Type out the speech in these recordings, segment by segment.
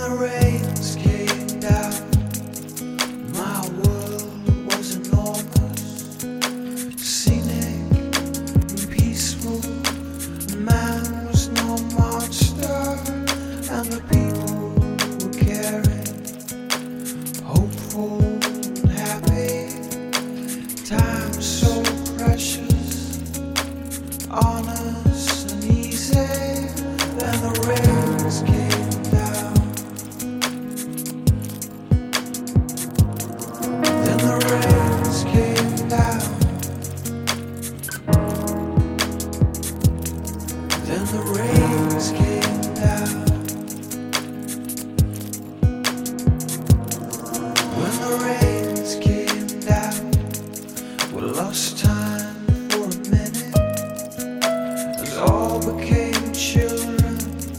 the rains came down, my world was enormous, scenic and peaceful. The man was no monster, and the people were caring, hopeful and happy. Time so precious, honest and easy. Then the rains came down. Then the rains came down. Then the rains came down. When the rains came down, we lost time for a minute, as all became children,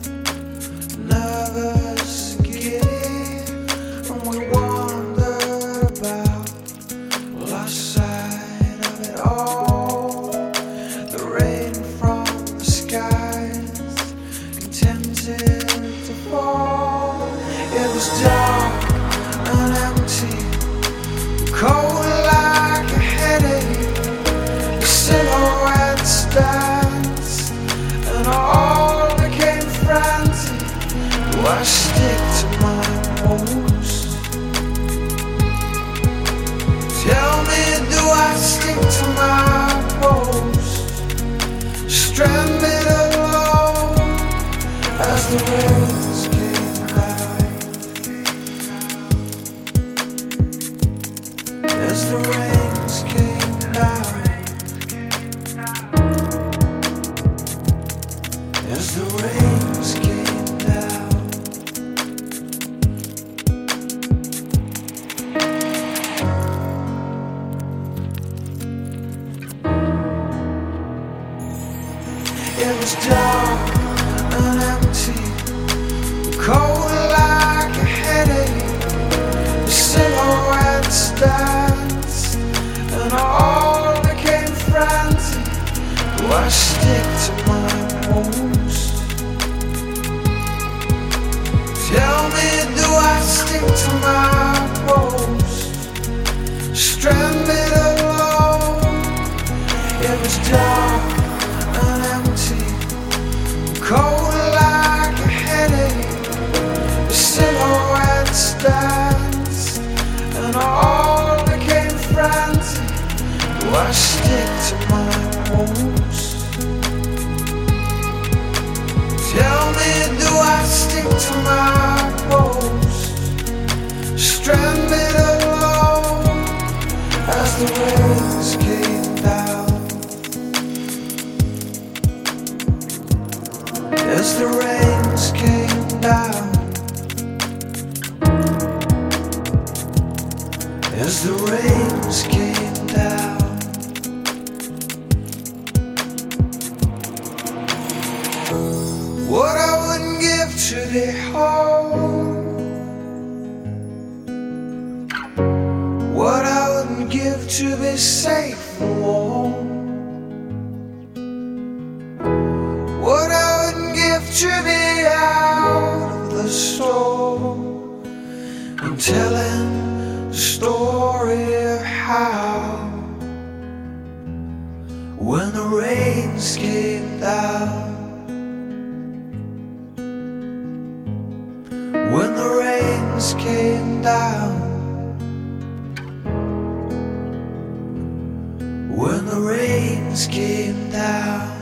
nervous and giddy, and we wandered about, lost sight of it all. The rain from the skies contented to fall. It was dark and empty, cold like a headache. The silhouettes danced, and all became frantic. Do I stick to my post? Tell me, do I stick to my post? Stranded alone as the rains came down. As the rains came down. As the rains came down. It was dark and empty, cold like a headache. The silhouettes danced, and all became frantic. Do I stick to my post? Tell me, do I stick to my post? Stranded alone. It was dark and empty, cold like a headache. The silhouettes danced, and all became frantic. Do I stick to my post? Tell me, do I stick to my post? Stranded alone as the rains came down. As the rains came down. As the rains came down. What I wouldn't give to be home, what I wouldn't give to be safe and warm, what I wouldn't give to be out of the storm, and telling the story of how when the rains came down. When the rains came down. When the rains came down.